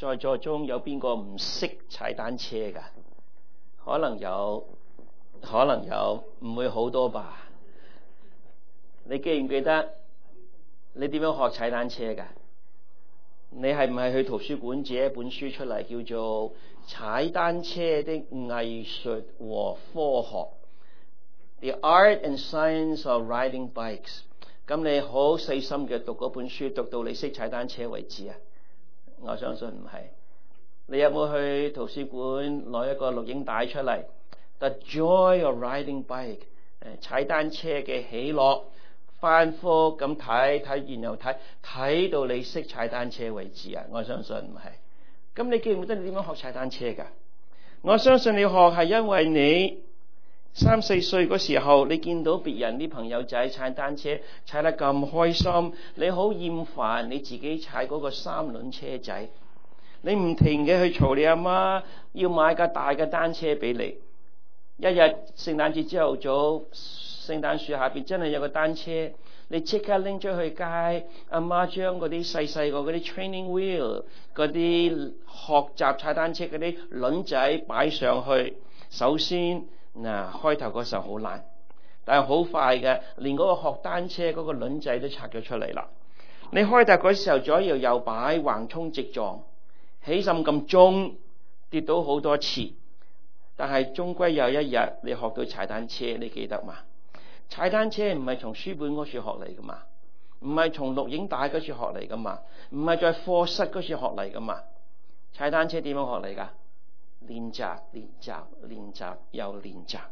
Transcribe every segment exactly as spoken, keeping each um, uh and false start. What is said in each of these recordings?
在座中有邊個唔識踩單車㗎？可能有，可能有，唔會好多吧？你記唔記得你點樣學踩單車㗎？你係唔係去圖書館借一本書出嚟，叫做《踩單車的藝術和科學》The Art and Science of Riding Bikes？ 咁你好細心嘅讀嗰本書，讀到你識踩單車為止啊？我相信唔係。你有冇去圖書館攞一個錄影帶出嚟 The Joy of Riding Bike？ 誒，踩單車嘅喜樂，反覆咁睇睇，然後睇睇到你識踩單車為止啊？我相信唔係。咁你記唔記得你點樣學踩單車㗎？我相信你學係因為你三四歲嗰時候，你見到別人啲朋友仔踩單車踩得咁開心，你好厭煩你自己踩嗰個三輪車仔，你唔停嘅去嘈你阿媽要買架大嘅單車俾你。一日聖誕節朝頭早，聖誕樹下邊真係有個單車，你即刻拎出去街，阿媽將嗰啲細細個嗰啲 training wheel 嗰啲學習踩單車嗰啲輪仔擺上去。首先嗱，開頭嗰時候好難，但係好快嘅，連嗰個學單車嗰個輪仔都拆咗出嚟啦。你開頭嗰時候左搖右擺，橫衝直撞，起身咁鐘，跌到好多次，但係終歸有一日你學到踩單車，你記得嘛？踩單車唔係從書本嗰處學嚟噶嘛，唔係從錄影帶嗰處學嚟噶嘛，唔係在課室嗰處學嚟噶嘛。踩單車點樣學嚟噶？練習，練習，練習又練習。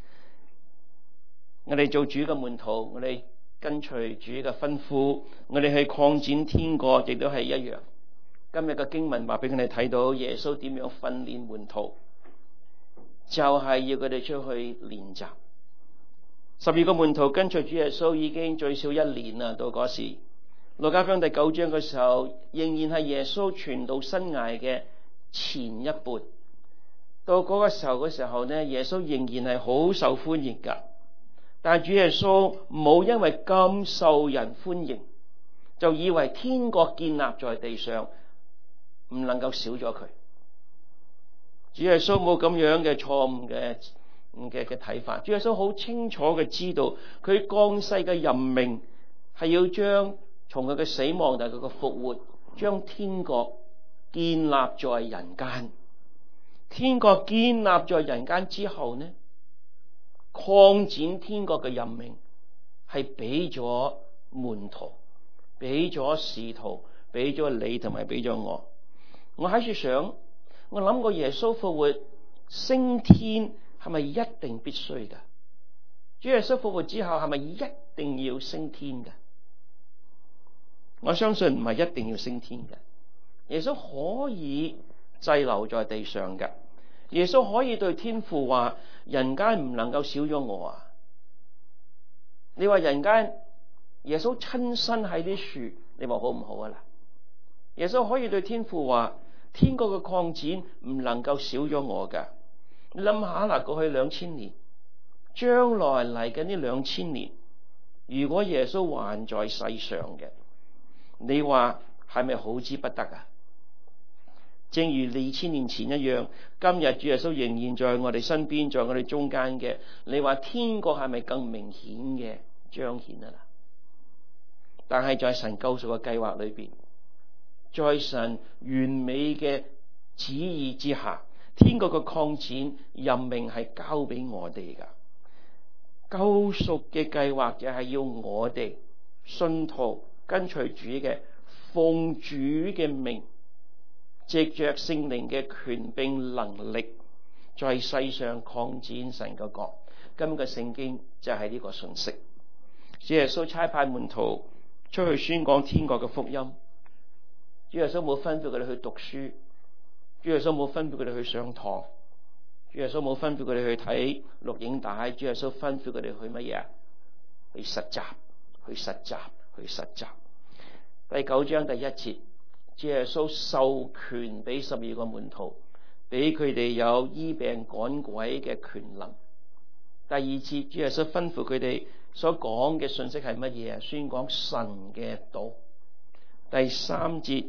我哋做主嘅門徒，我哋跟隨主嘅吩咐，我哋去擴展天國，亦都係一樣。今日嘅經文話俾我哋睇到耶穌點樣訓練門徒，就係要佢哋出去練習。十二個門徒跟隨主耶穌已經最少一年啦，到嗰時路加福音第九章嘅時候，仍然係耶穌傳道生涯嘅前一半。到嗰個時候嘅時候呢，耶穌仍然係好受歡迎噶，但係主耶穌冇因為咁受人歡迎，就以為天國建立在地上唔能夠少咗佢。主耶穌冇咁樣嘅錯誤嘅嘅嘅睇法。主耶穌好清楚嘅知道，佢降世嘅任命係要將從佢嘅死亡到佢嘅復活，將天國建立在人間。天國建立在人間之後呢，擴展天國嘅任命係俾咗門徒，俾咗使徒，俾咗你同埋俾咗我。我喺處想，我諗過耶穌復活升天係咪一定必須噶？主耶穌復活之後係咪一定要升天噶？我相信唔係一定要升天嘅。耶穌可以滯留在地上嘅。耶穌可以對天父話：人間唔能夠少咗我啊！你話人間耶穌親身喺啲樹，你話好唔好啊？啦，耶穌可以對天父話：天國嘅擴展唔能夠少咗我噶。你諗下啦，過去兩千年，將來嚟緊呢兩千年，如果耶穌還在世上嘅，你話係咪好之不得啊？正如二千年前一樣，今日主耶穌仍然在我哋身邊，在我哋中間嘅，你話天國係咪更明顯嘅彰顯啊？啦，但係在神救贖嘅計劃裏邊，在神完美嘅旨意之下，天國嘅擴展任命係交俾我哋噶。救贖嘅計劃就係要我哋信徒跟隨主嘅，奉主嘅名，藉着聖靈嘅權柄能力，在世上擴展神嘅國。今日嘅聖經就係呢個信息。主耶穌差派門徒出去宣講天國嘅福音。主耶穌冇吩咐佢哋去讀書，主耶穌冇吩咐佢哋去上堂，主耶穌冇吩咐佢哋去睇錄影帶。主耶穌吩咐佢哋去乜嘢？去實習，去實習，去實習。第九章第一節，主耶穌授權俾十二個門徒，俾佢哋有醫病趕鬼嘅權能。第二節，主耶穌吩咐佢哋所講嘅信息係乜嘢啊？宣講神嘅道。第三節，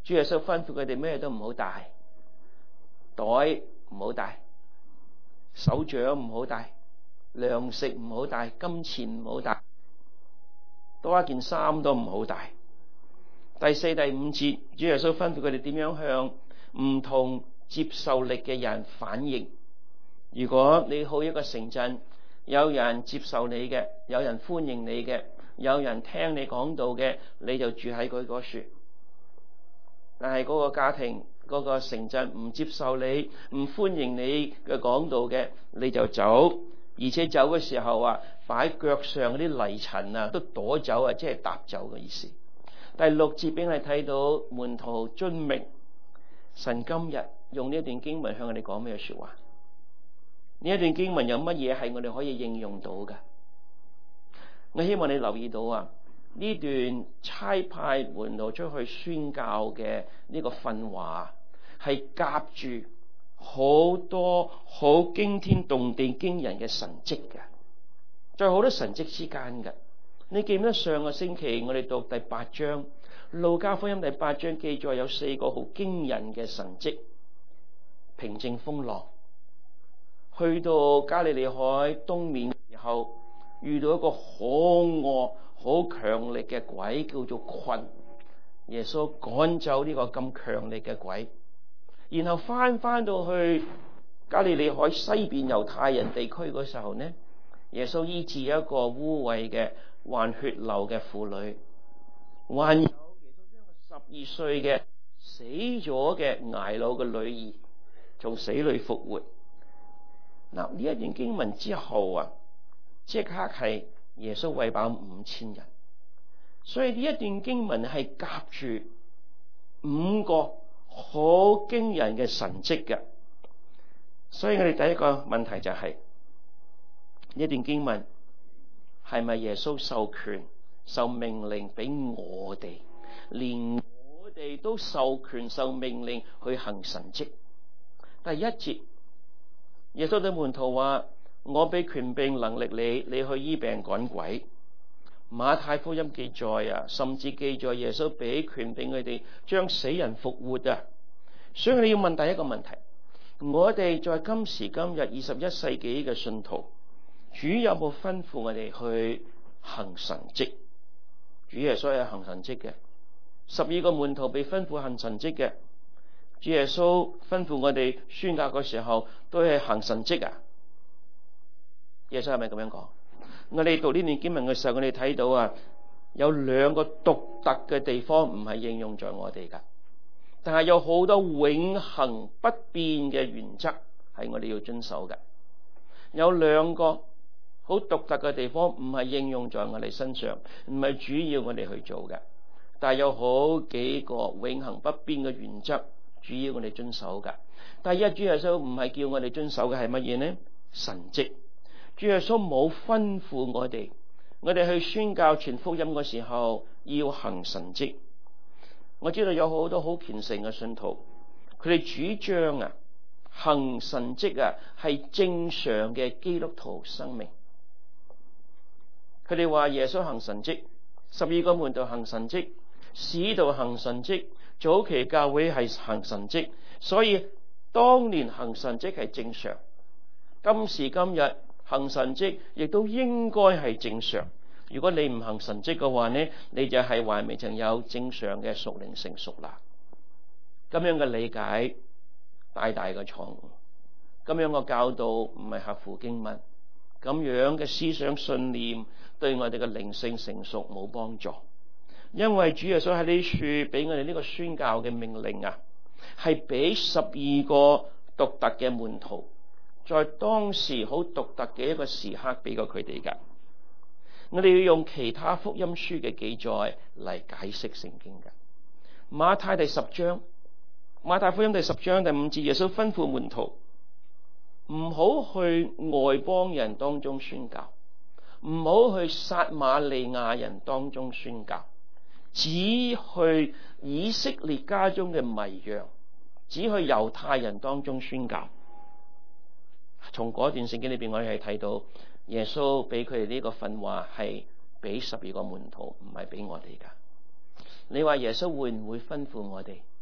主耶穌吩咐佢哋咩都唔好帶，袋唔好帶，手杖唔好帶，糧食唔好帶，金錢唔好帶，多一件衫都唔好帶。第四、第五節，主耶穌吩咐佢哋點樣向唔同接受力嘅人反應。如果你好一個城鎮，有人接受你嘅，有人歡迎你嘅，有人聽你講道嘅，你就住喺佢嗰處。但係嗰個家庭、嗰個城鎮唔接受你、唔歡迎你嘅講道嘅，你就走。而且走嘅時候啊，擺腳上嗰啲泥塵啊，都躲走啊，即係踏走嘅意思。第六節俾我哋睇到門徒遵命，神今日用呢一段經文向我哋講咩說話？呢一段經文有乜嘢係我哋可以應用到嘅？我希望你留意到啊，呢段差派門徒出去宣教嘅呢個訓話係夾住好多好驚天動地驚人嘅神蹟嘅，在好多神蹟之間嘅。你記唔記得上個星期我哋讀第八章路加福音第八章記載有四個好驚人嘅神蹟，平靜風浪，去到加利利海東面嘅時候遇到一個可惡好強力嘅鬼叫做困，耶穌趕走呢個咁強力嘅鬼，然後翻翻到去加利利海西邊猶太人地區嗰時候呢，耶穌醫治一個污穢嘅患血流嘅婦女，還有耶穌將個十二歲嘅死咗嘅睚魯嘅女兒從死裏復活。嗱，呢一段經文之後啊，即刻係耶穌餵飽五千人，所以呢一段經文係夾住五個好驚人嘅神蹟嘅。所以我哋第一個問題就係、是、呢段經文係咪耶穌授權、受命令俾我哋，連我哋都授權、受命令去行神蹟？第一節，耶穌對門徒話：我俾權柄能力你，你去醫病趕鬼。馬太福音記載啊，甚至記載耶穌俾權柄佢哋將死人復活啊。所以你要問第一個問題：我哋在今時今日二十一世紀嘅信徒，主有冇吩咐我哋去行神蹟？主耶穌係行神蹟嘅，十二個門徒被吩咐行神蹟嘅。主耶穌吩咐我哋宣教嘅時候都係行神蹟啊？耶穌係咪咁樣講？我哋讀呢段經文嘅時候，我哋睇到啊，有兩個獨特嘅地方唔係應用在我哋噶，但係有好多永恆不變嘅原則係我哋要遵守嘅。有兩個好獨特嘅地方唔係應用在我哋身上，唔係主要我哋去做嘅，但係有好幾個永恆不變嘅原則主要我哋遵守嘅。第一，主耶穌唔係叫我哋遵守嘅係乜嘢呢？神蹟。主耶穌冇吩咐我哋，我哋去宣教傳福音嘅時候要行神蹟。我知道有好多好虔誠嘅信徒，佢哋主張啊，行神蹟啊係正常嘅基督徒生命。佢哋話耶穌行神蹟，十二個門徒行神蹟，使徒行神蹟，早期教會係行神蹟，所以當年行神蹟係正常，今時今日行神蹟亦都應該係正常。如果你唔行神蹟嘅話呢，你就係還未曾有正常嘅屬靈成熟啦。咁樣嘅理解大大嘅錯誤，咁樣嘅教導唔係合乎經文，咁樣嘅思想信念對我哋嘅靈性成熟冇幫助。因為主耶穌喺呢處俾我哋呢個宣教嘅命令啊，係俾十二個獨特嘅門徒，在當時好獨特嘅一個時刻俾過佢哋噶。我哋要用其他福音書嘅記載嚟解釋聖經噶。馬太第十章，馬太福音第十章第五節，耶穌吩咐門徒唔好去外邦人當中宣教，唔好去撒瑪利亞人當中宣教，只去以色列家中嘅迷羊，只去猶太人當中宣教。從嗰段聖經裏邊，我哋係睇到耶穌俾佢哋呢個訓話係俾十二個門徒，唔係俾我哋噶。你話耶穌會唔會吩咐我哋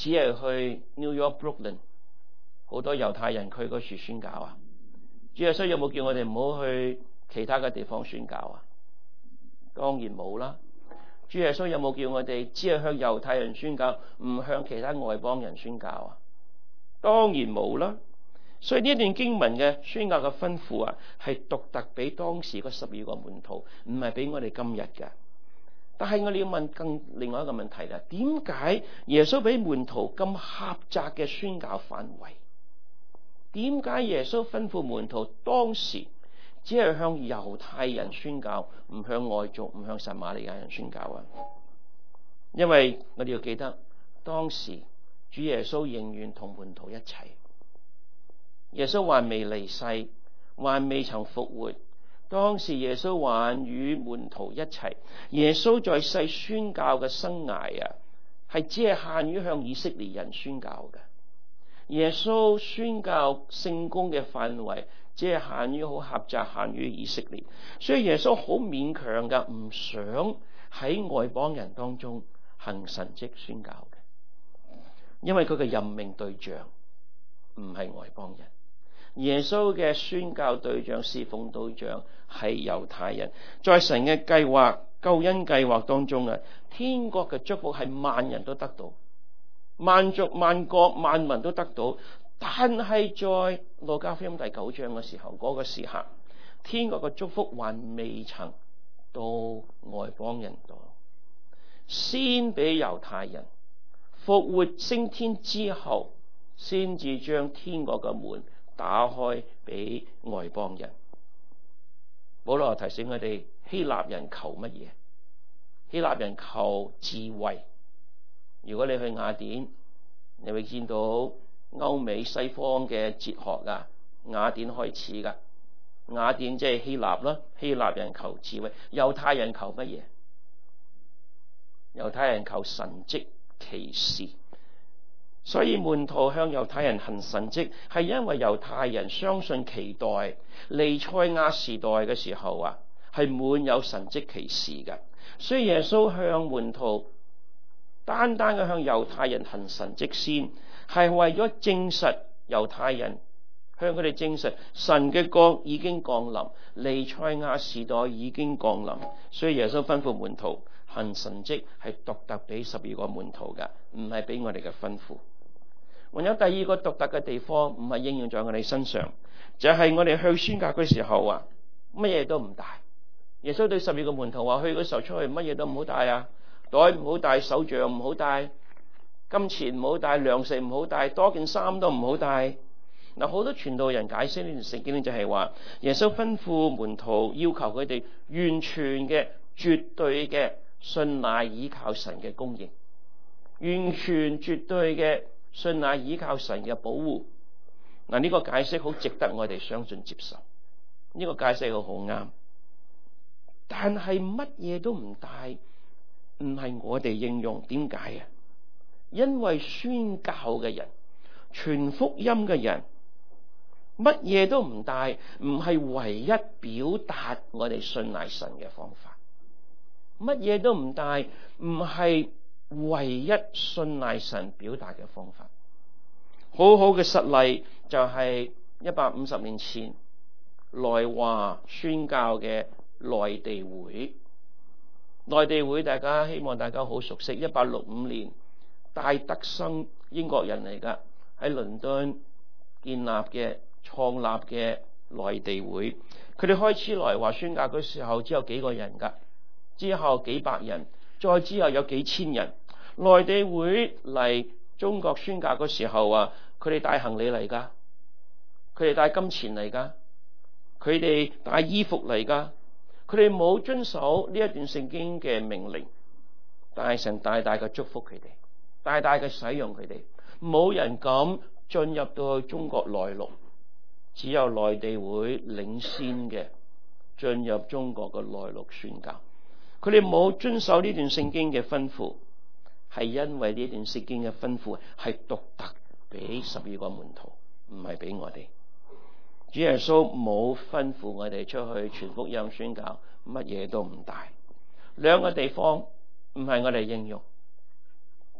只係去 New York Brooklyn 好多猶太人區嗰處宣教啊？主耶穌有冇叫我哋唔好去其他嘅地方宣教啊？當然冇啦。主耶穌有冇叫我哋只係向猶太人宣教，唔向其他外邦人宣教啊？當然冇啦。所以呢一段經文嘅宣教嘅吩咐啊，係獨特俾當時嗰十二個門徒，唔係俾我哋今日嘅。但係我哋要問更另外一個問題啦，點解耶穌俾門徒咁狹窄嘅宣教範圍？點解耶穌吩咐門徒當時只係向猶太人宣教，唔向外族，唔向撒瑪利亞人宣教啊？因為我哋要記得，當時主耶穌仍然同門徒一齊，耶穌還未離世，還未曾復活。當時耶穌還與門徒一齊，耶穌在世宣教嘅生涯啊，係只係限於向以色列人宣教嘅。耶穌宣教聖工嘅範圍只係限於好狹窄，限於以色列，所以耶穌好勉強噶，唔想喺外邦人當中行神蹟宣教嘅，因為佢嘅任命對象唔係外邦人。耶穌嘅宣教對象、侍奉對象係猶太人。在神嘅計劃、救恩計劃當中啊，天國嘅祝福係萬人都得到，萬族萬國萬民都得到。但係在路加福音第九章嘅時候，嗰個時刻，天國嘅祝福還未曾到外邦人度，先俾猶太人復活升天之後，先至將天國嘅門打開俾外邦人。保羅提醒我哋，希臘人求乜嘢？希臘人求智慧。如果你去雅典，你會見到歐美西方嘅哲學啊，雅典開始噶。雅典即係希臘啦，希臘人求智慧。猶太人求乜嘢？猶太人求神蹟奇事。所以門徒向猶太人行神蹟，係因為猶太人相信期待彌賽亞時代嘅時候啊，係滿有神蹟奇事嘅。所以耶穌向門徒單單嘅向猶太人行神蹟先，係為咗證實猶太人，向佢哋證實神嘅國已經降臨，彌賽亞時代已經降臨。所以耶穌吩咐門徒行神蹟，係獨特俾十二個門徒嘅，唔係俾我哋嘅吩咐。還有第二個獨特嘅地方，唔係應用在我哋身上，就係、是、我哋去宣教嘅時候啊，乜嘢都唔帶。耶穌對十二個門徒話：去嗰時候出去乜嘢都唔好帶啊，袋唔好帶，手杖唔好帶，金錢唔好帶，糧食唔好帶，多件衫都唔好帶。嗱，好多傳道人解釋呢段聖經就係話，耶穌吩咐門徒要求佢哋完全嘅、絕對嘅信賴依靠神嘅供應，完全絕對嘅信賴依靠神嘅保護。嗱，呢個解釋好值得我哋相信接受，呢個解釋好好啱。但係乜嘢都唔帶，唔係我哋應用，點解啊？因為宣教嘅人、傳福音嘅人，乜嘢都唔帶，唔係唯一表達我哋信賴神嘅方法。乜嘢都唔帶，唔係唯一信賴神表達嘅方法。好好嘅實例就係一百五十年前來華宣教嘅內地會。內地會大家希望大家好熟悉，一八六五年戴德生英國人嚟噶，喺倫敦建立嘅創立嘅內地會。佢哋開始來華宣教嘅時候只有幾個人噶，之後幾百人，再之後有幾千人。內地會嚟中國宣教嘅時候啊，佢哋帶行李嚟噶，佢哋帶金錢嚟噶，佢哋帶衣服嚟噶，佢哋冇遵守呢一段聖經嘅命令，但係神大大嘅祝福佢哋，大大嘅使用佢哋，冇人敢進入到去中國內陸，只有內地會領先嘅進入中國嘅內陸宣教。佢哋冇遵守呢段聖經嘅吩咐，係因為呢段聖經嘅吩咐係獨特俾十二個門徒，唔係俾我哋。主耶穌冇吩咐我哋出去傳福音宣教，乜嘢都唔帶。兩個地方唔係我哋應用。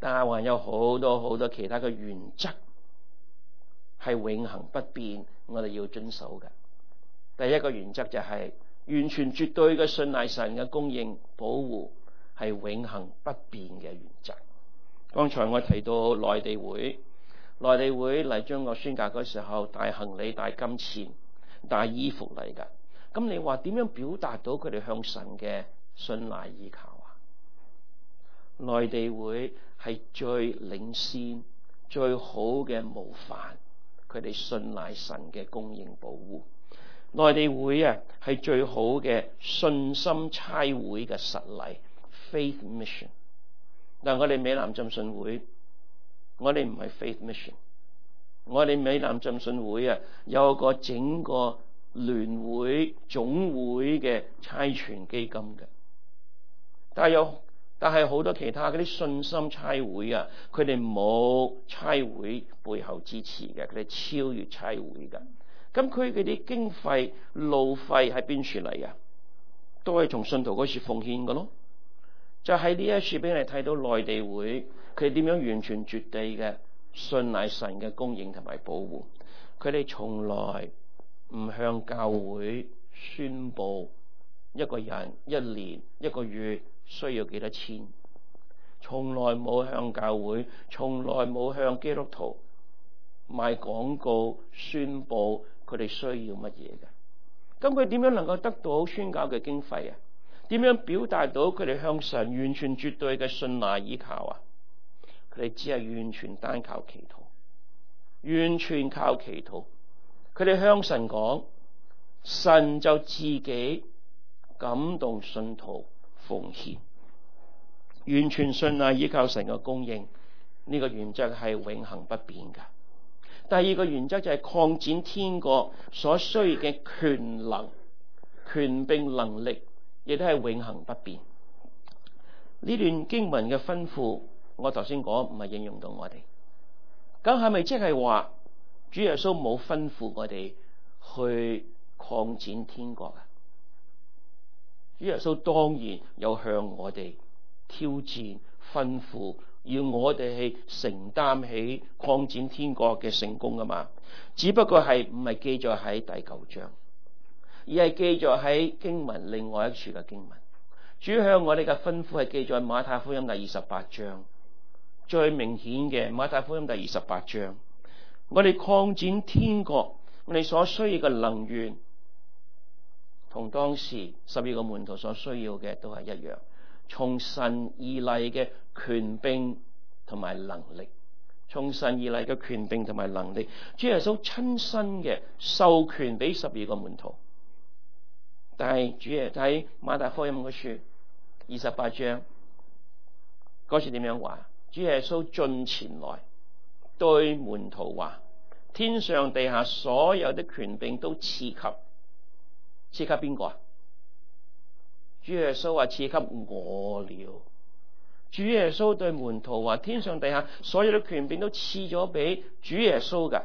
但係還有好多好多其他嘅原則係永恆不變，我哋要遵守嘅。第一個原則就係、是、完全絕對嘅信賴神嘅供應保護係永恆不變嘅原則。剛才我提到內地會，內地會嚟將我宣教嗰時候帶行李、帶金錢、帶衣服嚟㗎。咁你話點樣表達到佢哋向神嘅信賴依靠啊？內地會係最領先、最好嘅模範，佢哋信賴神嘅供應保護。內地會啊係最好嘅信心差會嘅實例 faith mission。但我哋美南浸信會，我哋唔係 faith mission。我哋美南浸信會啊有個整個聯會總會嘅差傳基金嘅，但係有但係好多其他嗰啲信心差會啊，佢哋冇差會背後支持嘅，佢哋超越差會嘅。咁佢嗰啲經費路費喺邊處嚟啊？都係從信徒嗰處奉獻嘅咯。就喺呢一處俾你睇到內地會佢點樣完全絕對嘅信賴神嘅供應同埋保護。佢哋從來唔向教會宣布一個人一年一個月需要幾多錢，從來冇向教會，從來冇向基督徒賣廣告宣布佢哋需要乜嘢嘅。咁佢點樣能夠得到宣教嘅經費啊？點樣表達到佢哋向神完全絕對嘅信賴依靠啊？佢哋只係完全單靠祈禱，完全靠祈禱。佢哋向神講，神就自己感動信徒奉獻，完全信賴依靠神嘅供應。呢、這個原則係永恆不變嘅。第二個原則就係擴展天國所需要嘅權能、權柄、能力，亦都係永恆不變。呢段經文嘅吩咐，我頭先講唔係應用到我哋，咁係咪即係話主耶穌冇吩咐我哋去擴展天國啊？主耶穌當然有向我哋挑戰、吩咐，要我哋去承擔起擴展天國嘅成功噶嘛。只不過係唔係記載喺第九章，而係記載喺經文另外一處嘅經文。主向我哋嘅吩咐係記載馬太福音第二十八章，最明顯嘅馬太福音第二十八章。我哋擴展天國，我哋所需要嘅能源，同當時十二個門徒所需要嘅都係一樣，從神而嚟嘅權柄同埋能力，從神而嚟嘅權柄同埋能力，主耶穌親身嘅授權俾十二個門徒。但係主耶穌喺馬太福音嗰處二十八章嗰處點樣話？主耶穌進前來對門徒話：天上地下所有的權柄都賜給賜給邊個啊？主耶穌話賜給我了。主耶穌對門徒話：天上地下所有的權柄都賜咗俾主耶穌噶。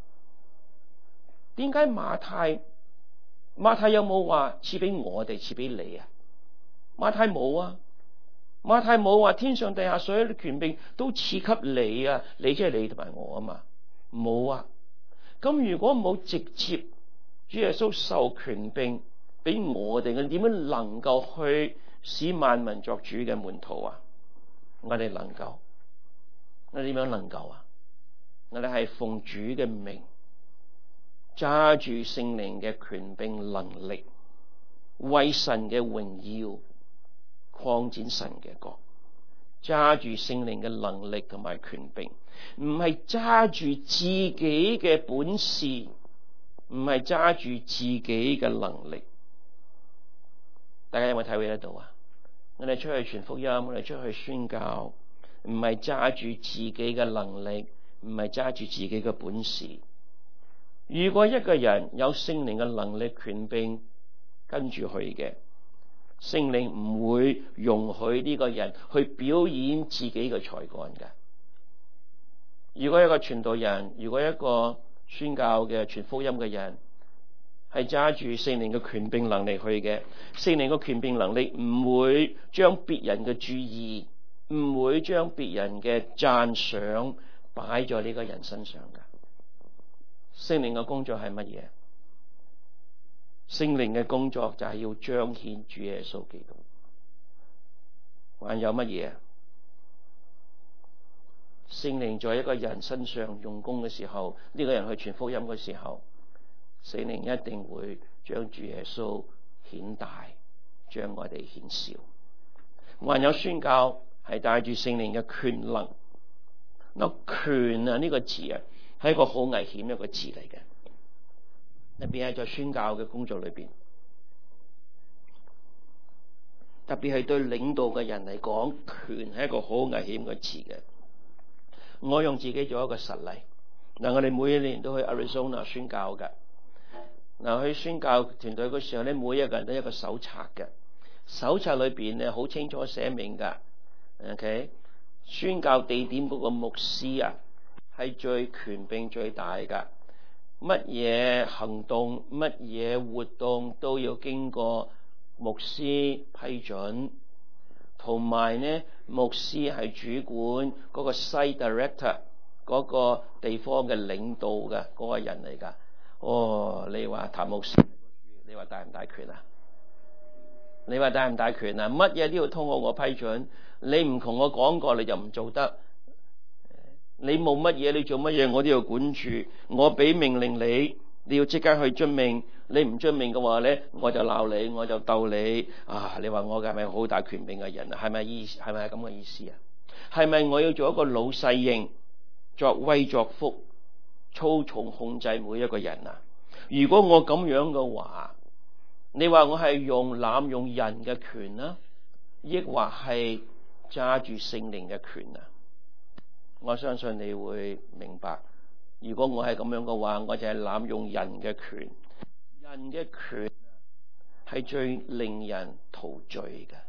點解馬太馬太有冇話賜俾我哋，賜俾你啊？馬太冇啊。馬太冇話天上地下所有的權柄都賜給你啊，你即係你同埋我啊嘛，冇啊。咁如果冇直接主耶穌授權柄俾我哋，我哋點樣能夠去使萬民作主嘅門徒啊？我哋能夠，我哋點樣能夠啊？我哋係奉主嘅名，揸住聖靈嘅權柄能力，為神嘅榮耀擴展神嘅國，揸住聖靈嘅能力同埋權柄，唔係揸住自己嘅本事，唔係揸住自己嘅能力。大家有冇體會得到啊？我哋出去傳福音，我哋出去宣教，唔係揸住自己嘅能力，唔係揸住自己嘅本事。如果一個人有聖靈嘅能力、權柄跟住去嘅，聖靈唔會容許呢個人去表演自己嘅才幹嘅。如果一個傳道人，如果一個宣教嘅傳福音嘅人係揸住聖靈嘅權柄能力去嘅，聖靈嘅權柄能力唔會將別人嘅注意唔會將別人嘅讚賞擺在呢個人身上㗎。聖靈嘅工作係乜嘢？聖靈嘅工作就係要彰顯主耶穌基督。還有乜嘢？聖靈在一個人身上用功嘅時候，呢、這個人去傳福音嘅時候，聖靈一定會將主耶穌顯大，將我哋顯小。還有宣教係帶住聖靈嘅權能。嗱，權啊呢個字啊係一個好危險一個字嚟嘅，特別係在宣教嘅工作裏邊，特別係對領導嘅人嚟講，權係一個好危險嘅詞嘅。我用自己做一個實例。嗱，我哋每一年都去 Arizona 宣教嘅。嗱，去宣教團隊嗰時候咧，每一個人都有一個手冊嘅。手冊裏邊咧好清楚寫明噶。OK， 宣教地點嗰個牧師啊，係最權柄最大噶。乜嘢行動、乜嘢活動都要經過牧師批准。同埋呢，牧師係主管嗰個 site director 嗰個地方嘅領導嘅嗰個人嚟㗎。哦，你話譚牧師，你話大唔大權啊？你話大唔大權啊？乜嘢都要通過我批准，你唔同我講過，你就唔做得。你冇乜嘢，你做乜嘢我都要管住。我俾命令你，你要即刻去遵命。你唔遵命嘅話咧，我就鬧你，我就鬥你啊！你話我係咪好大權柄嘅人啊？係咪意係咪咁嘅意思啊？係咪我要做一個老細型，作威作福，操縱控制每一個人啊？如果我咁樣嘅話，你話我係用濫用人嘅權啊，抑或係揸住聖靈嘅權啊？我相信你會明白，如果我係咁樣嘅話，我就係濫用人嘅權。人嘅權係最令人陶醉嘅。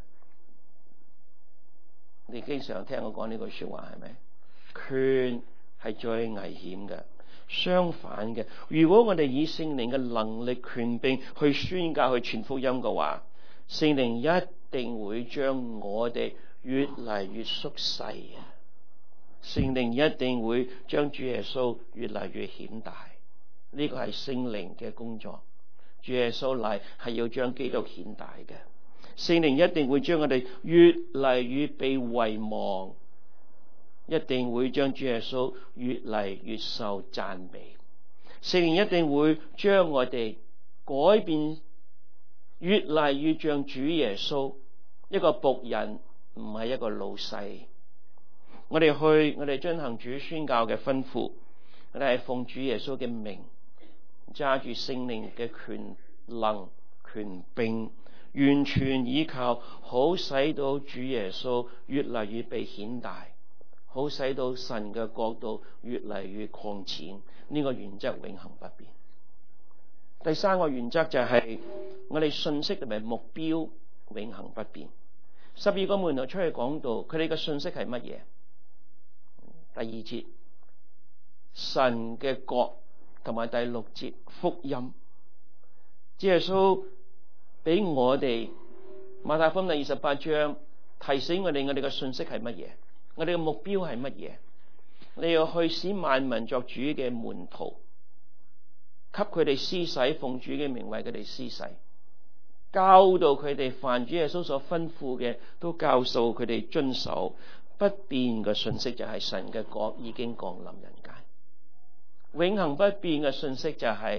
你經常聽我講呢句說話係咪？權係最危險嘅。相反嘅，如果我哋以聖靈嘅能力、權柄去宣教、去傳福音嘅話，聖靈一定會將我哋越嚟越縮細啊！聖靈一定會將主耶穌越嚟越顯大。呢個係聖靈嘅工作。主耶穌嚟係要將基督顯大嘅。聖靈一定會將我哋越嚟越被遺忘，一定會將主耶穌越嚟越受讚美。聖靈一定會將我哋改變，越嚟越像主耶穌，一個僕人，唔係一個老細。我哋去，我哋遵行主宣教嘅吩咐，我哋係奉主耶穌嘅名，揸住聖靈嘅權能、權柄，完全依靠，好使到主耶穌越嚟越被顯大，好使到神嘅國度越嚟越擴展。呢個原則永恆不變。第三個原則就係我哋信息同埋目標永恆不變。十二個門徒出去講道，佢哋嘅信息係乜嘢？第二節神嘅國，同埋第六節福音。主耶穌俾我哋馬太福音第二十八章提醒我哋，我哋嘅信息係乜嘢？我哋嘅目標係乜嘢？你要去使萬民作主嘅門徒，給佢哋施洗，奉主嘅名為佢哋施洗，教導佢哋凡主耶穌所吩咐嘅，都教導佢哋遵守。不變嘅信息就係神嘅國已經降臨人間。永恆不變嘅信息就係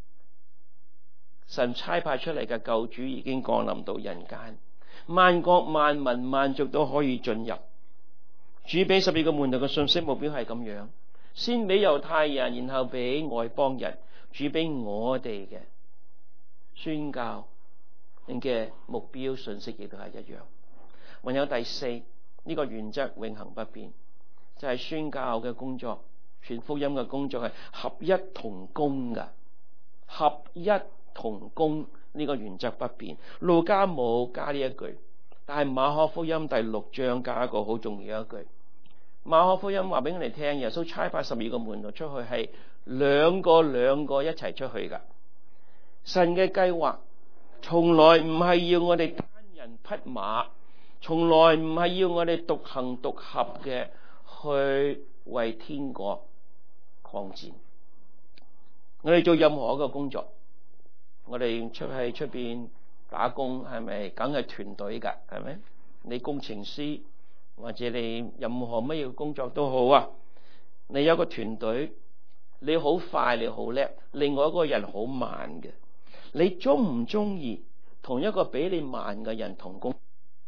神差派出嚟嘅救主已經降臨到人間，萬國萬民萬族都可以進入。主俾十二個門徒嘅信息目標係咁樣，先俾猶太人，然後俾外邦人。主俾我哋嘅宣教嘅目標信息亦都係一樣。還有第四，呢個原則永恆不變，就係宣教嘅工作、傳福音嘅工作係合一同工嘅，合一同工呢個原則不變。路加冇加呢一句，但係馬可福音第六章加一個好重要一句。馬可福音話俾我哋聽，耶穌差派十二個門徒出去係兩個兩個一齊出去噶。神嘅計劃從來唔係要我哋單人匹馬從來唔係要我哋獨行獨合嘅去為天國擴展。我哋做任何一個工作，我哋出喺出邊打工，係咪梗係團隊㗎？係咪？你工程師或者你任何乜嘢工作都好啊，你有個團隊，你好快，你好叻，另外一個人好慢嘅，你中唔中意同一個比你慢嘅人同工？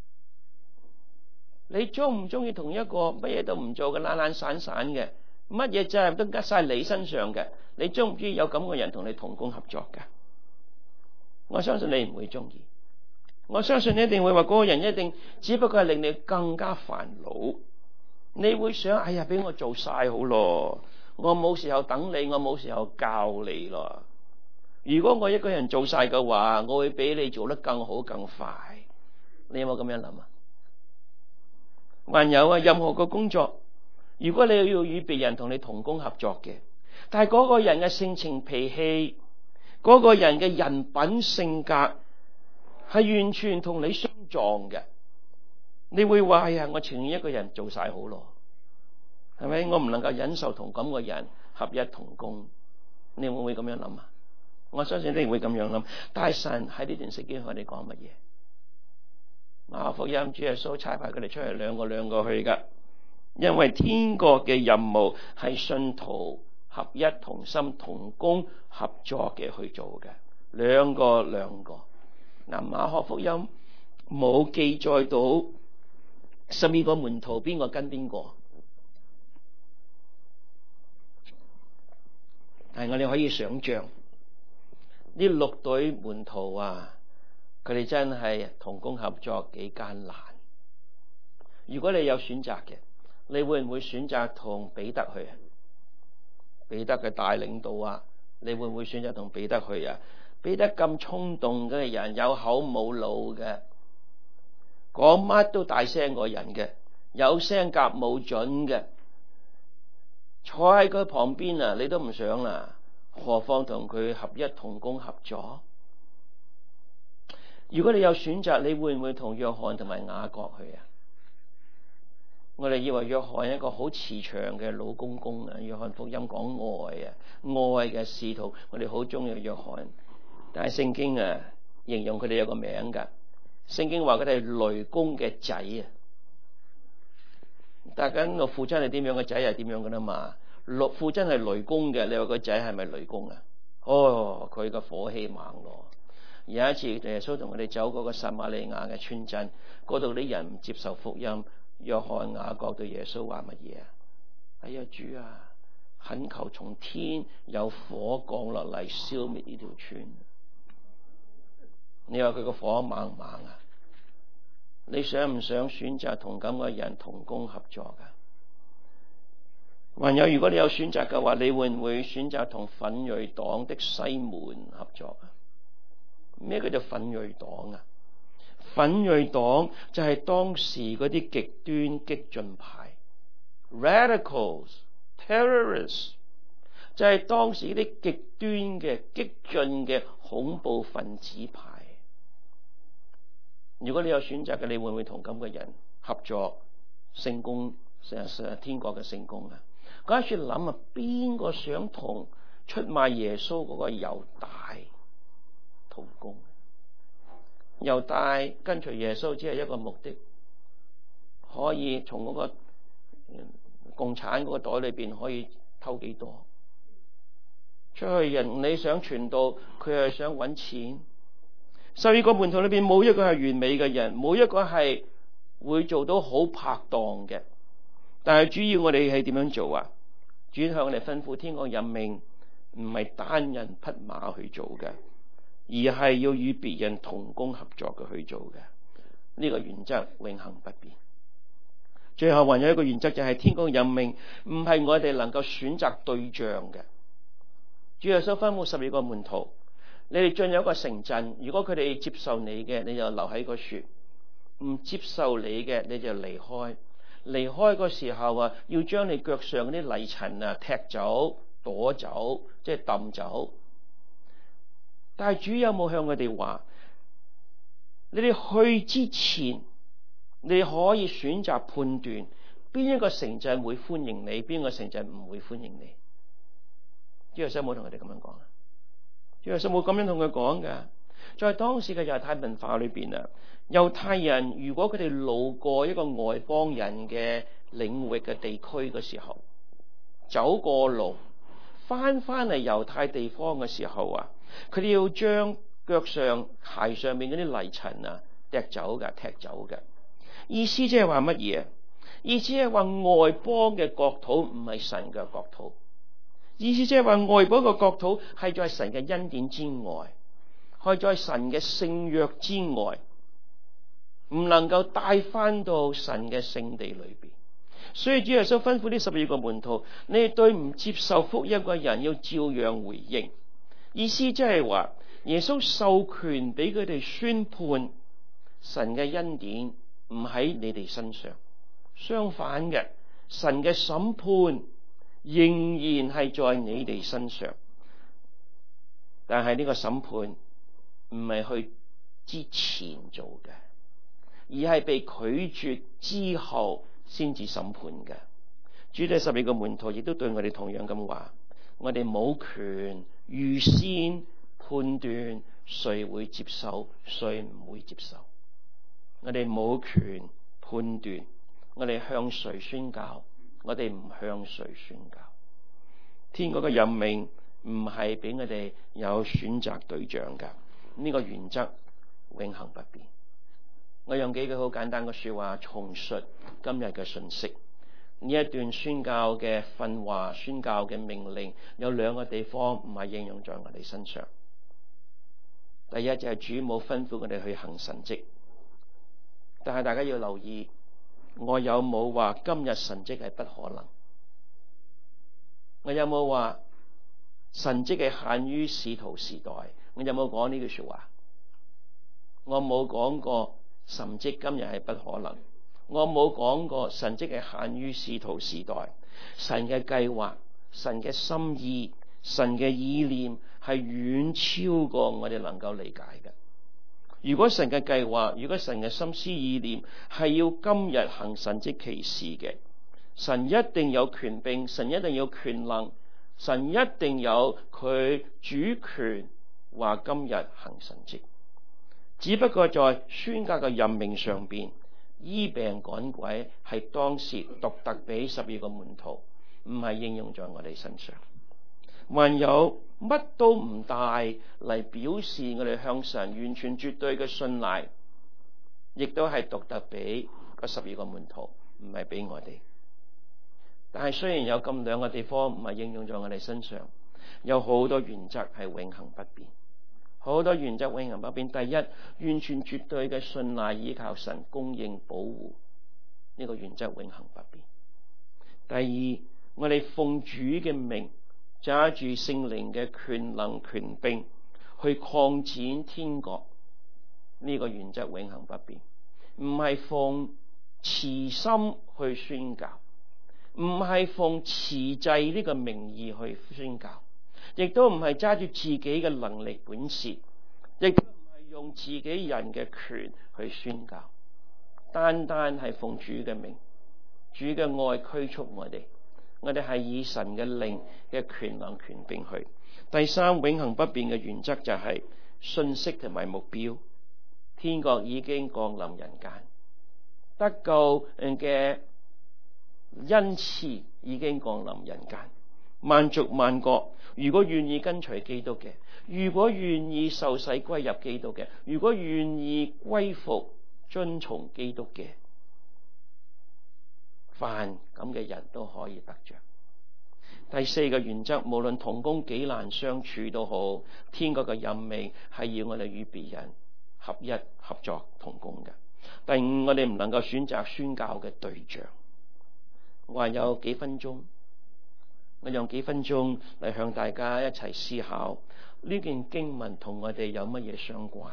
你中唔中意同一個乜嘢都唔做嘅懶懶散散嘅，乜嘢責任都加晒你身上嘅，你中唔中意有咁嘅人同你同工合作㗎？我相信你唔會中意，我相信你一定會話嗰個人一定只不過係令你更加煩惱。你會想，哎呀，俾我做晒好咯，我冇時候等你，我冇時候教你咯。如果我一個人做晒嘅話，我會比你做得更好更快。你有冇咁樣諗啊？還有啊，任何個工作，如果你要與別人同你同工合作嘅，但係嗰個人嘅性情脾氣，嗰個人嘅人品性格係完全同你相撞嘅，你會話，哎呀，我情願一個人做晒好咯，係咪？我唔能夠忍受同咁個人合一同工。你會唔會咁樣諗啊？我相信你會咁樣諗。但係神喺呢段聖經同我哋講乜嘢？馬可福音主耶穌差派佢哋出嚟兩個兩個去噶，因為天國嘅任務係信徒合一同心同工合作嘅去做嘅，兩個兩個。嗱，馬可福音冇記載到十二個門徒邊個跟邊個，但係我哋可以想象呢六隊門徒啊，佢哋真係同工合作幾艱難。如果你有選擇嘅，你會唔會選擇同彼得去啊？彼得嘅大領導啊，你會唔會選擇同彼得去啊？彼得咁衝動嘅人，有口冇腦嘅，講乜都大聲過人嘅，有聲夾冇準嘅，坐喺佢旁邊啊，你都唔想啦，何況同佢合一同工合作？如果你有選擇，你會唔會同約翰同埋雅各去啊？我哋以為約翰係一個好慈祥嘅老公公啊，約翰福音講愛啊，愛嘅使徒，我哋好中意約翰。但係聖經啊，形容佢哋有個名噶，聖經話佢哋係雷公嘅仔啊。大家個父親係點樣，個仔係點樣噶啦嘛？父親係雷公嘅，你話個仔係咪雷公啊？哦，佢個火氣猛咯。有一次耶穌同我哋走過個撒瑪利亞嘅村鎮，嗰度啲人唔接受福音。約翰雅各對耶穌話乜嘢啊？哎呀，主啊，懇求從天有火降落嚟消滅呢條村。你話佢個火猛唔猛啊？你想唔想選擇同咁嘅人同工合作噶？還有，如果你有選擇嘅話，你會唔會選擇同奮銳黨的西門合作啊？咩叫做奮銳黨啊？奮銳黨就係當時嗰啲極端激進派 radicals terrorists， 就係當時啲極端嘅激進嘅恐怖分子派。如果你有選擇嘅，你會唔會同咁嘅人合作聖工，天國嘅聖工啊？嗰一處諗啊，邊個想同出賣耶穌嗰個猶大同工？猶大跟隨耶穌只係一個目的，可以從嗰個共產嗰個袋裏邊可以偷幾多出去。人你想傳道，佢係想搵錢。十二個門徒裏邊冇一個係完美嘅人，冇一個係會做到好拍檔嘅。但係主要我哋係點樣做啊？主向我哋吩咐天國任命，唔係單人匹馬去做嘅，而係要與別人同工合作嘅去做嘅。呢個原則永恆不變。最後還有一個原則，就係天國任命唔係我哋能夠選擇對象嘅。主耶穌吩咐十二個門徒，你哋進入一個城鎮，如果佢哋接受你嘅，你就留喺個樹；唔接受你嘅，你就離開。離開個時候啊，要將你腳上啲泥塵啊踢走、躲走，即係抌走。但係主有冇向佢哋話，你哋去之前你可以選擇判斷邊一個城鎮會歡迎你，邊個城鎮唔會歡迎你。主耶穌冇同佢哋咁樣講啊！主耶穌冇咁樣同佢講㗎。在當時嘅猶太文化裏邊啊，猶太人如果佢哋路過一個外邦人嘅領域嘅地區嘅時候，走過路翻翻嚟猶太地方嘅時候啊，佢哋要將腳上鞋上面嗰啲泥塵啊踢走㗎，踢走㗎。意思即係話乜嘢？意思係話外邦嘅國土唔係神嘅國土。意思即係話外邦嘅國土係在神嘅恩典之外，係在神嘅聖約之外，唔能夠帶翻到神嘅聖地裏邊。所以主耶穌吩咐呢十二個門徒，你哋對唔接受福音嘅人要照樣回應。意思即係話耶穌授權俾佢哋宣判神嘅恩典唔喺你哋身上，相反嘅，神嘅審判仍然係在你哋身上。但係呢個審判唔係去之前做嘅，而係被拒絕之後先至審判嘅。主第十二個門徒亦都對我哋同樣咁話，我哋冇權預先判斷誰會接受，誰唔會接受。我哋冇權判斷我哋向誰宣教，我哋唔向誰宣教。天國嘅任命唔係俾我哋有選擇對象噶，呢個原則永恆不變。我用幾句好簡單嘅說話重述今日嘅信息。呢一段宣教嘅訓話，宣教嘅命令有兩個地方唔係應用在我哋身上。第一就係主冇吩咐我哋去行神蹟，但係大家要留意，我有冇話今日神蹟係不可能？我有冇話神蹟係限於使徒時代？我有冇講呢句說話？我冇講過神蹟今日係不可能。我冇講過神蹟係限於使徒時代。神嘅計劃、神嘅心意、神嘅意念係遠超過我哋能夠理解嘅。如果神嘅計劃，如果神嘅心思意念係要今日行神蹟奇事嘅，神一定有權柄，神一定有權能，神一定有佢主權話今日行神蹟。只不過在宣教嘅任命上邊，醫病趕鬼係當時獨特俾十二個門徒，唔係應用在我哋身上。還有乜都唔帶嚟表示我哋向神完全絕對嘅信賴，亦都係獨特俾嗰十二個門徒，唔係俾我哋。但係雖然有咁兩個地方唔係應用在我哋身上，有好多原則係永恆不變。好多原則永恆不變。第一，完全絕對嘅信賴依靠神供應保護，呢個原則永恆不變。第二，我哋奉主嘅名，揸住聖靈嘅權能權柄去擴展天國，呢個原則永恆不變。唔係奉慈心去宣教，唔係奉慈濟呢個名義去宣教，亦都唔係揸住自己嘅能力本事，亦都唔係用自己人嘅權去宣教，單單係奉主嘅名，主嘅愛驅促我哋，我哋係以神嘅靈嘅權能權柄去。第三，永恆不變嘅原則就係信息同埋目標。天國已經降臨人間，得救嘅恩賜已經降臨人間。萬族萬國如果願意跟隨基督嘅，如果願意受洗歸入基督嘅，如果願意歸服遵從基督嘅，凡咁嘅人都可以得着。第四個原則，無論同工幾難相處都好，天國嘅任命係要我哋與別人合一合作同工嘅。第五，我哋唔能夠選擇宣教嘅對象。我還有幾分鐘，我用幾分鐘嚟向大家一齊思考呢件經文同我哋有乜嘢相關。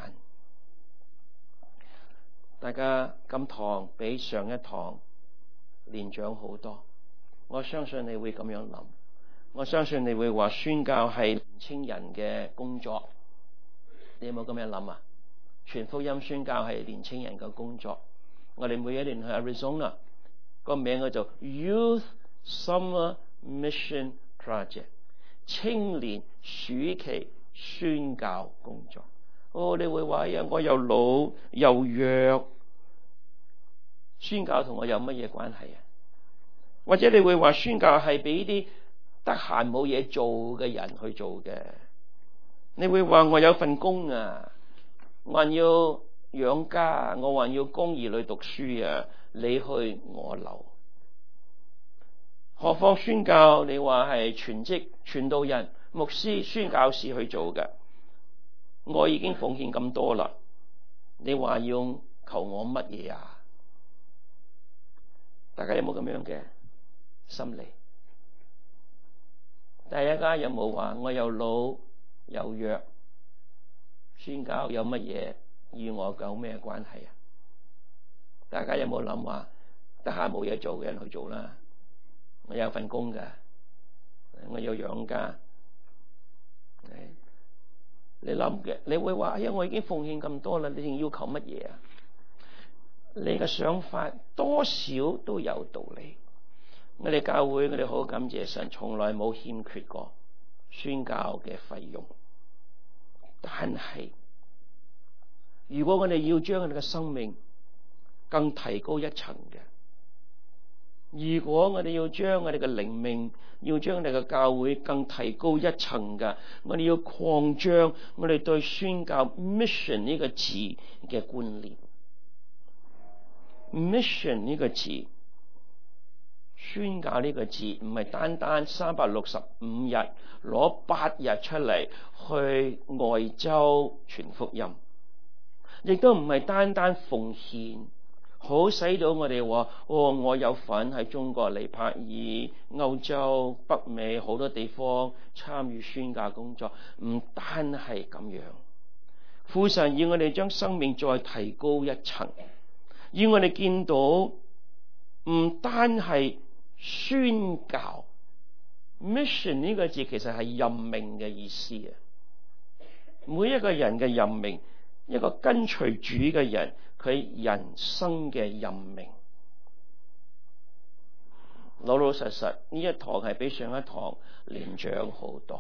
大家今堂比上一堂年長好多，我相信你會咁樣諗，我相信你會話宣教係年青人嘅工作。你有冇咁樣諗啊？傳福音宣教係年青人嘅工作， 我哋每一年去 Arizona， 個名叫做 Youth Summer Mission Project， 青年暑期宣教工作。哦，你會話呀，我又老又弱，宣教同我有乜嘢關係啊？或者你會話宣教係俾啲得閒冇嘢做嘅人去做嘅？你會話我有份工啊，我還要養家，我還要供兒女讀書啊，你去我留。何況宣教，你話係全職傳道人、牧師、宣教士去做嘅，我已經奉獻咁多啦，你話要求我乜嘢啊？大家有冇咁樣嘅心理？大家有冇話我又老又弱，宣教有乜嘢與我有咩關係啊？大家有冇諗話得閒冇嘢做嘅人去做啦？我有份工㗎，我要養家。你諗嘅，你會話：哎呀，我已經奉獻咁多啦，你仲要求乜嘢啊？你嘅想法多少都有道理。我哋教會，我哋好感謝神，從來冇欠缺過宣教嘅費用。但係如果我哋要將我哋嘅生命更提高一層嘅，如果我哋要將我哋嘅靈命，要將我哋嘅教會更提高一層嘅，我哋要擴張我哋對宣教 mission 呢個字嘅觀念。mission 呢個字，宣教呢個字唔係單單三百六十五日攞八日出嚟去外洲傳福音，亦都唔係單單奉獻，好使到我哋話：哦，我有份喺中國、尼泊爾、歐洲、北美好多地方參與宣教工作。唔單係咁樣，父神要我哋將生命再提高一層，要我哋見到唔單係宣教 mission 呢個字其實係任命嘅意思啊！每一個人嘅任命，一個跟隨主嘅人，佢人生嘅任命，老老實實呢一堂係比上一堂年長好多。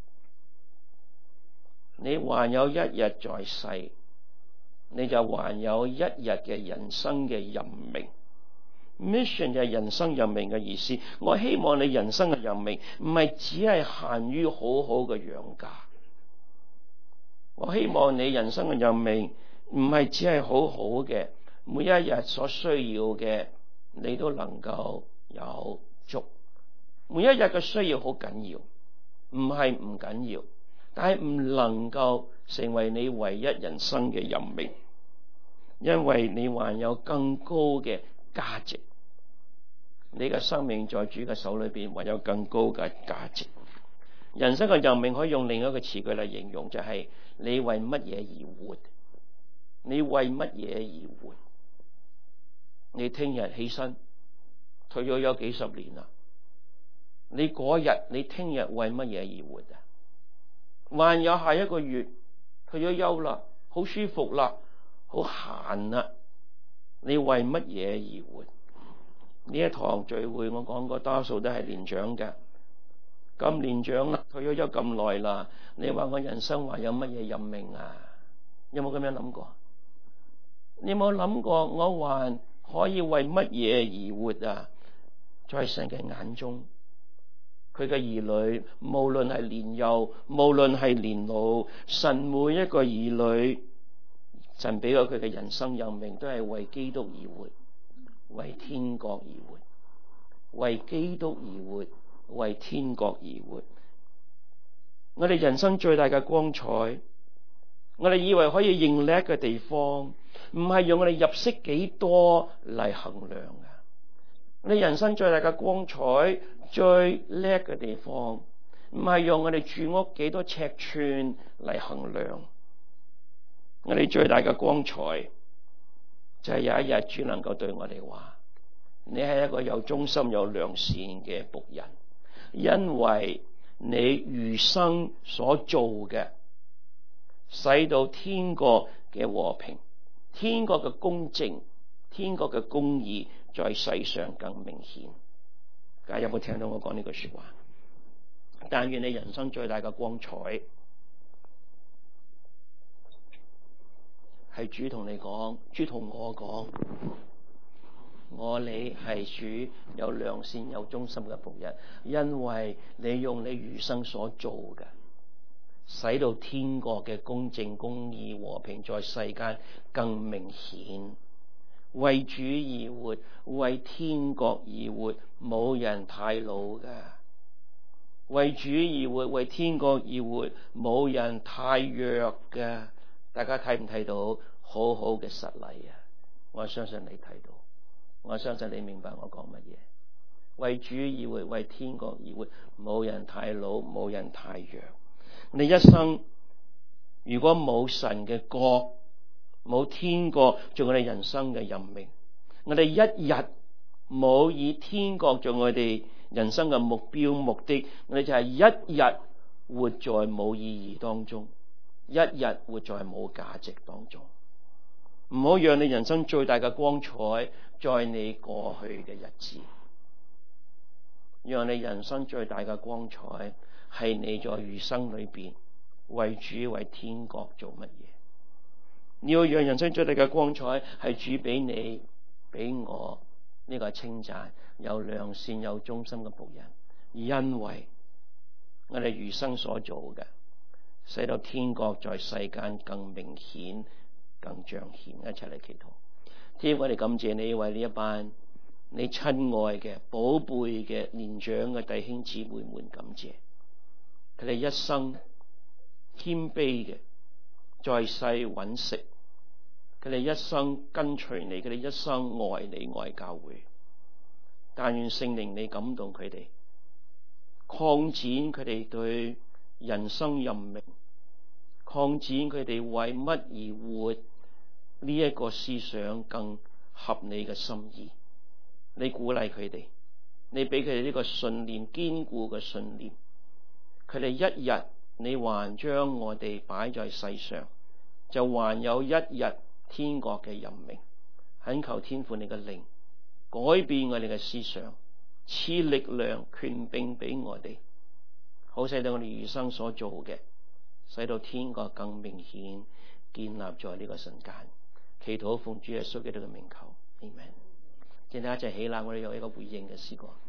你還有一日在世，你就還有一日嘅人生嘅任命。mission 就係人生任命嘅意思。我希望你人生嘅任命唔係只係限於好好嘅養家。我希望你人生嘅任命唔係只係好好嘅，每一日所需要嘅你都能夠有足。每一日嘅需要好緊要，唔係唔緊要，但係唔能夠成為你唯一人生嘅任命，因為你還有更高嘅價值。你嘅生命在主嘅手裏邊，還有更高嘅價值。人生嘅任命可以用另一個詞句嚟形容，就係你為乜嘢而活？你為乜嘢而活？你聽日起身退咗有幾十年啦，你嗰日你聽日為乜嘢而活啊？還有下一個月退咗休啦，好舒服啦，好閒啦，你為乜嘢而活？呢一堂聚會我講過，多數都係年長嘅。咁年長啦，退咗休咁耐啦，你話我人生還有乜嘢任命啊？有冇咁樣諗過？你有冇諗過我還可以為乜嘢而活啊？在神嘅眼中，佢嘅兒女無論係年幼，無論係年老，神每一個兒女，神俾咗佢嘅人生任命都係為基督而活，為天國而活，為基督而活，為天國而活。我哋人生最大嘅光彩，我哋以為可以認叻嘅地方，唔係用我哋入息幾多嚟衡量嘅。我哋人生最大嘅光彩，最叻嘅地方，唔係用我哋住屋幾多尺寸嚟衡量。我哋最大嘅光彩，就係有一日主能夠對我哋話：你係一個有忠心有良善嘅僕人，因為你餘生所做嘅，使到天國嘅和平、天國嘅公正天國嘅公義在世上更明顯。大家有冇聽到我講呢句說話？但願你人生最大嘅光彩係主同你講，主同我講，我你係主有良善有忠心嘅僕人，因為你用你餘生所做嘅，使到天國嘅公正公義和平在世間更明顯。為主而活，為天國而活，冇人太老㗎。為主而活，為天國而活，冇人太弱㗎。大家睇唔睇到好好嘅實例啊？我相信你睇到，我相信你明白我講乜嘢。為主而活，為天國而活，冇人太老，冇人太弱。你一生如果冇神嘅國，冇天國做我哋人生嘅任命，我哋一日冇以天國做我哋人生嘅目標目的，我哋就係一日活在冇意義當中，一日活在冇價值當中。唔好讓你人生最大嘅光彩在你過去嘅日子，讓你人生最大嘅光彩係你在餘生裏邊為主為天國做乜嘢。你要讓人生最大嘅光彩係主俾你俾我呢個稱讚，有良善有忠心嘅僕人，因為我哋餘生所做嘅，使到天國在世間更明顯更彰顯。一齊嚟祈禱。天父，我哋感謝你為呢一班你親愛嘅寶貝嘅年長嘅弟兄姊妹們，感謝佢哋一生謙卑嘅在世揾食，佢哋一生跟隨你，佢哋一生愛你愛教會。但願聖靈你感動佢哋，擴展佢哋對人生任命，擴展佢哋為乜而活呢一個思想更合你嘅心意。你鼓勵佢哋，你俾佢哋呢個信念堅固嘅信念，佢哋一日你還將我哋擺在世上，就還有一日天國嘅任命。懇求天父你嘅靈改變我哋嘅思想，賜力量權柄俾我哋，好使到我哋餘生所做嘅，使到天國更明顯建立在呢個瞬間。祈禱奉主耶穌基督嘅名求，阿們。請大家一齊起立，我哋有一個回應嘅詩歌。